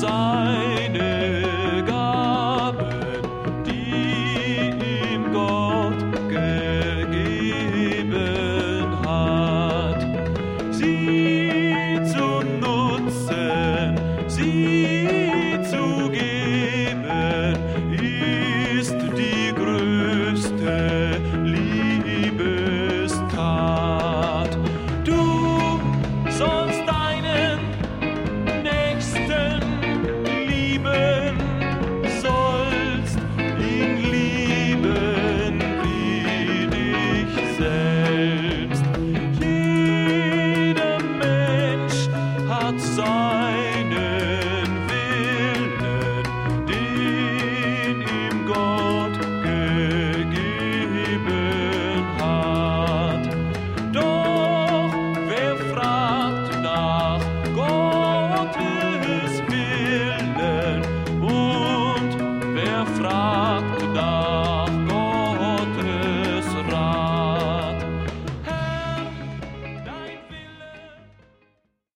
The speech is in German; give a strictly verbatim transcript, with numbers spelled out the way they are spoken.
seine Gaben, die ihm Gott gegeben hat. Sie zu nutzen, sie zu geben, ist die größte Liebestat. Du sollst deinen Nächsten lieben, sollst ihn lieben wie dich selbst. Jeder Mensch hat seine